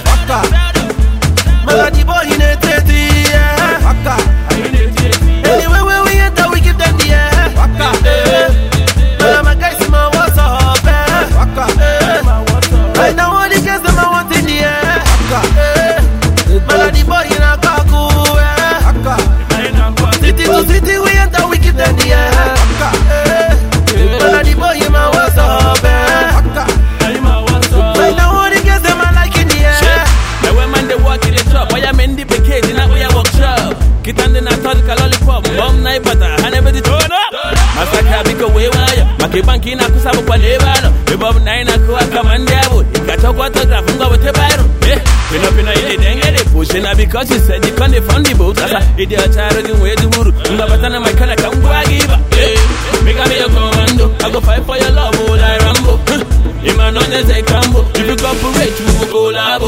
Waka. Melody boy in a tete, Waka. Anywhere where we enter, we give them the air. Waka. My guys, my what's up, Waka. Right now all the girls them I want in the air. Waka. Melody boy in a kaku, Waka. City to city we enter, we give them the air. Waka. Melody boy in my what's up, Waka. Right now all the girls them I like in the air. Now when man they walk in the top, why I'm in the package in that way I workshop. Kitande na tolika lollipop, bomb na ipata, hanebedi turn up. Masaka biko wewayo, makibanki na kusabu kwa lebano. Bebob na ina kuwa kamandebu, ikatokwa autograph nga wote bayro. Pina ili dengede, pushina because you said you can't fund the boat. Sasa, idi acharo jimwe duburu, nga batana maikala kambwa giba. Make me your commando, I go fight for your love, oh like Rambo. Iman on the say cambo, if you cooperate, we will go labo.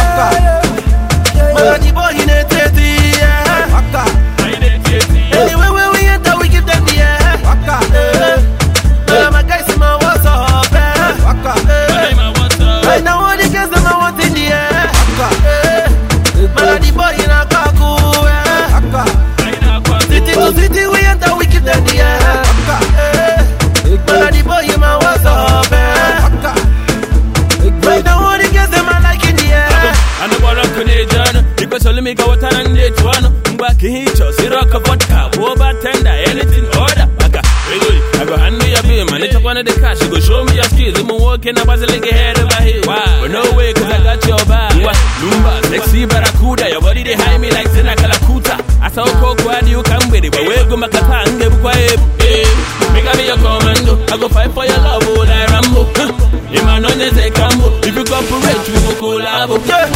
Melody boy in a tete, Waka. Anywhere where we enter, we give them the air. Waka. My guys, my what's up, Waka. Right now all the girls them I want in the air. Waka. Melody boy in a kaku, Waka. City to city we enter, we give them the air. Waka. Melody boy in my what's up, Waka. Right now all the girls them I like in the air. I know what I'm Canadian. Because only me go out and date one. Back in each other, rock a vodka, over tender, anything order. I go hand me your bill, man. It's one of the cash. You go show me your skills. I'm walking up as a leg head over here. Wow, but no way, cause I got your back. Lumba, sexy barracuda. Your body they hide me like Sena Kalakuta. I saw Coco, why do you come with it? But where go Makata and get quiet? Make me your commando. I go fight for your love, oh, like Rambo. Iman on the say cambo. If you cooperate, we will collabo.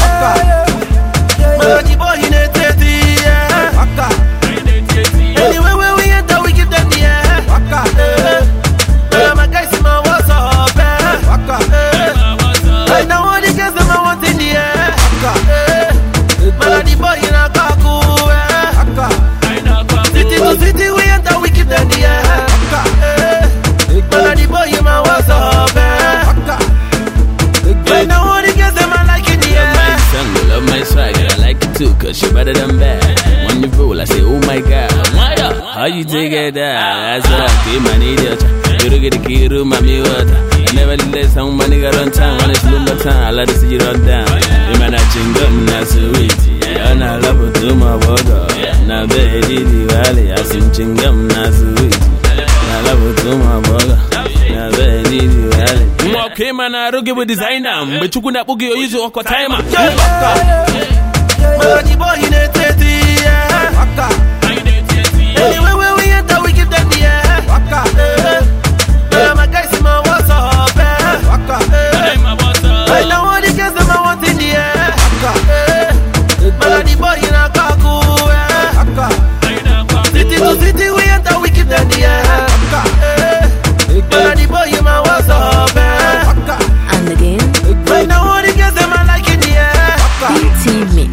Melody boy in a tete, Waka. Anywhere where we enter, we give them the air. Waka. My guys, my what's up, Waka. Right now all the girls them I want in the air. Waka. Melody boy in a kaku, Waka. City to city we enter, we give them the air. Waka. Melody boy in my what's up, Waka. Right now all the girls them I like in the air. Love my swag, I like it too, cause you're better than bad. When you roll, I say, oh my god, how you take it down? That's what I keep my idiot. You don't get the key to my water. I never let some money go on time. When it's lumber time, I like to see you run down. You man, I ching up, not so easy. And I love it to my water. Now, baby, the valley, I sing ching up, not so easy. I love it to my water. Now, baby, the valley. Okay, man, I don't give a designer. But you couldn't boogie or use your timer. Melody boy in a tete, Waka. Anywhere where we enter, we give them the air. Waka. My guys, my what's up, Waka. Right now all the girls them I want in the air. Waka. Melody boy in a kaku, Waka. City to city we enter, we give them the air. Waka. Melody boy in my what's up, Waka. And again, right now all the girls them I like in the air. Waka. BT Mix.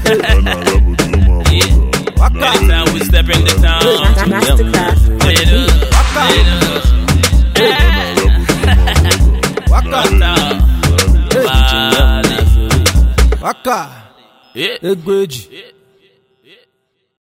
Next time we step in the town. Masterclass. Waka. Yeah. Egbeji.